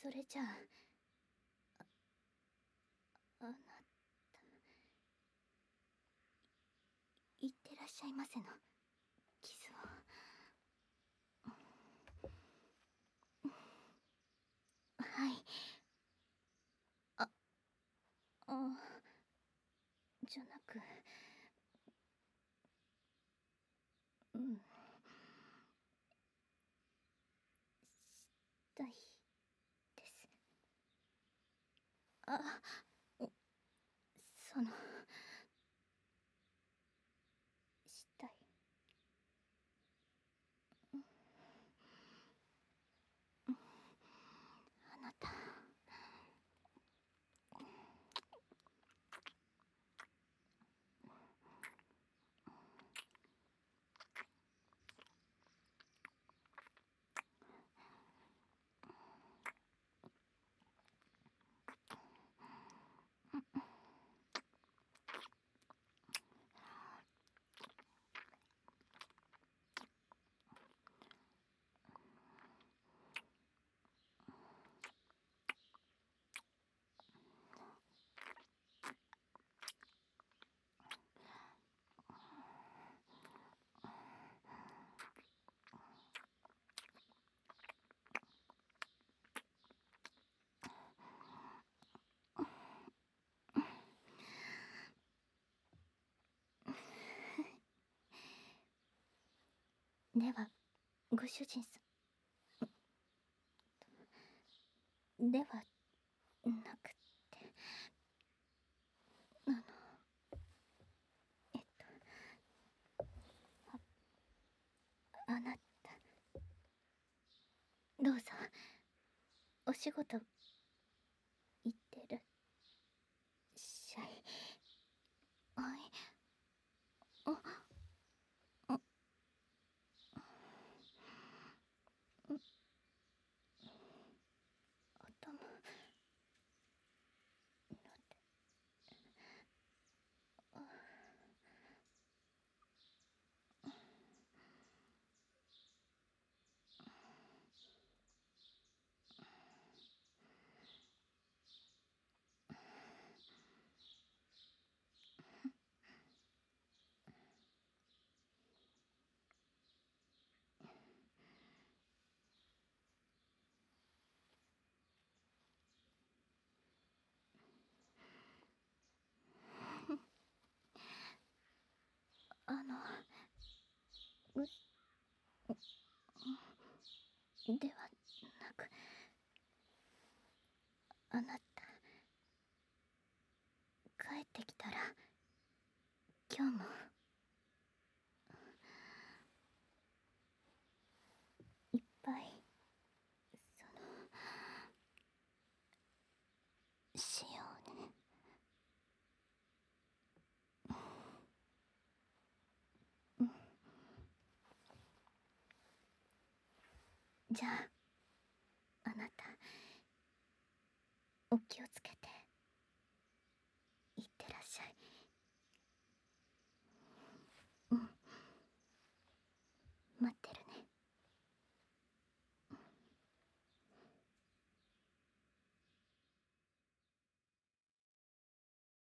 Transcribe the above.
それじゃあなた、いってらっしゃいませの傷を。はい。じゃなく、したいです。その、したい。あなた。では、ご主人さん。ではなくて、あなた、どうぞ、お仕事、行ってるしゃい。はい。頭、あの、ではなく、あなた、帰ってきたら、今日も、いっぱい、しようね。じゃあ、あなた、お気を